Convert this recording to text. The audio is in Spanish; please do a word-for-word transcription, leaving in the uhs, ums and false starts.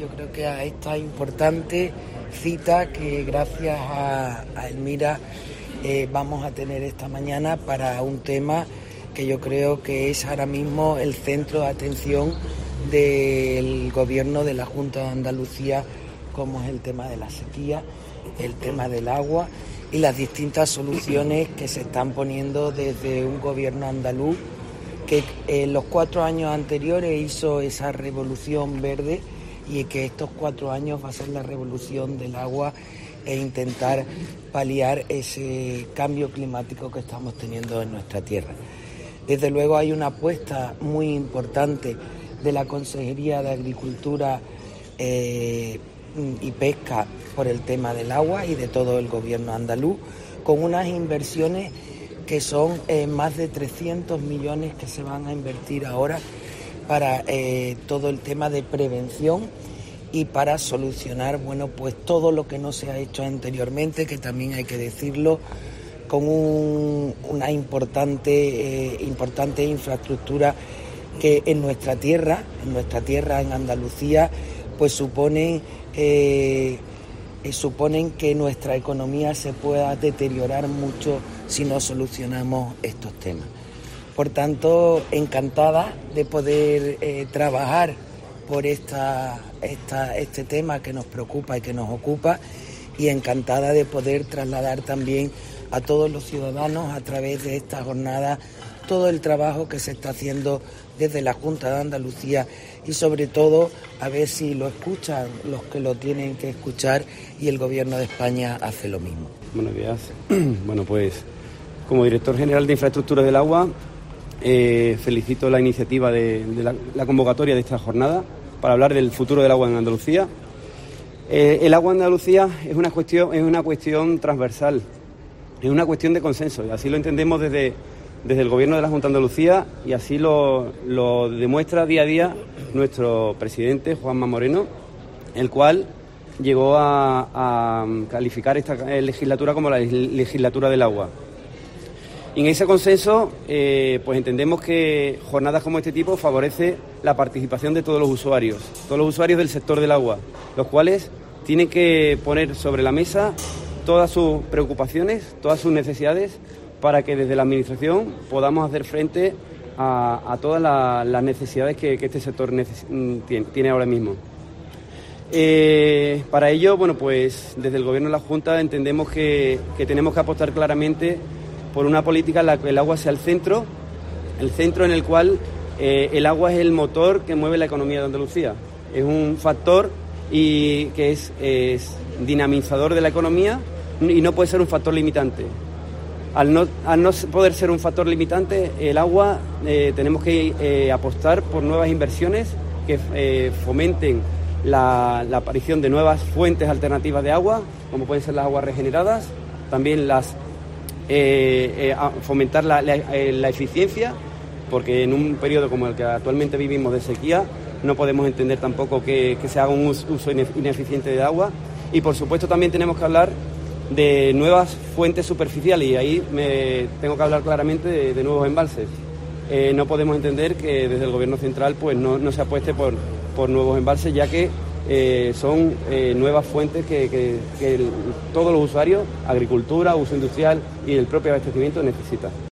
yo creo que a esta importante cita que gracias a, a Elmira eh, vamos a tener esta mañana para un tema que yo creo que es ahora mismo el centro de atención del gobierno de la Junta de Andalucía, como es el tema de la sequía, el tema del agua y las distintas soluciones que se están poniendo desde un gobierno andaluz que en los cuatro años anteriores hizo esa revolución verde y que estos cuatro años va a ser la revolución del agua e intentar paliar ese cambio climático que estamos teniendo en nuestra tierra. Desde luego hay una apuesta muy importante de la Consejería de Agricultura eh, y Pesca por el tema del agua y de todo el gobierno andaluz, con unas inversiones que son eh, más de trescientos millones que se van a invertir ahora para eh, todo el tema de prevención y para solucionar, bueno, pues todo lo que no se ha hecho anteriormente, que también hay que decirlo, con un, una importante, eh, importante infraestructura que en nuestra tierra, en nuestra tierra en Andalucía, pues suponen, eh, eh, suponen que nuestra economía se pueda deteriorar mucho si no solucionamos estos temas. Por tanto, encantada de poder eh, trabajar por esta, esta, este tema que nos preocupa y que nos ocupa, y encantada de poder trasladar también a todos los ciudadanos a través de esta jornada todo el trabajo que se está haciendo desde la Junta de Andalucía y sobre todo a ver si lo escuchan los que lo tienen que escuchar y el Gobierno de España hace lo mismo. Buenos días. Bueno, pues como director general de Infraestructura del Agua eh, felicito la iniciativa de, de la, la convocatoria de esta jornada para hablar del futuro del agua en Andalucía. Eh, el agua en Andalucía es una cuestión, es una cuestión transversal, es una cuestión de consenso y así lo entendemos desde desde el Gobierno de la Junta de Andalucía y así lo, lo demuestra día a día nuestro presidente, Juanma Moreno, el cual llegó a, a calificar esta legislatura como la legislatura del agua. Y en ese consenso, eh, pues entendemos que jornadas como este tipo favorece la participación de todos los usuarios, todos los usuarios del sector del agua, los cuales tienen que poner sobre la mesa todas sus preocupaciones, todas sus necesidades, para que desde la Administración podamos hacer frente a, a todas la, las necesidades que, que este sector neces- tiene, tiene ahora mismo. Eh, para ello, bueno, pues desde el Gobierno de la Junta entendemos que, que tenemos que apostar claramente por una política en la que el agua sea el centro, el centro en el cual eh, el agua es el motor que mueve la economía de Andalucía. Es un factor y que es, es dinamizador de la economía y no puede ser un factor limitante. Al no, al no poder ser un factor limitante, el agua, eh, tenemos que eh, apostar por nuevas inversiones que eh, fomenten la, la aparición de nuevas fuentes alternativas de agua, como pueden ser las aguas regeneradas, también las eh, eh, fomentar la, la, la eficiencia, porque en un periodo como el que actualmente vivimos de sequía, no podemos entender tampoco que, que se haga un uso ineficiente de agua. Y por supuesto también tenemos que hablar de nuevas fuentes superficiales y ahí me tengo que hablar claramente de, de nuevos embalses. Eh, no podemos entender que desde el Gobierno central pues no, no se apueste por, por nuevos embalses, ya que eh, son eh, nuevas fuentes que, que, que el, todos los usuarios, agricultura, uso industrial y el propio abastecimiento necesitan.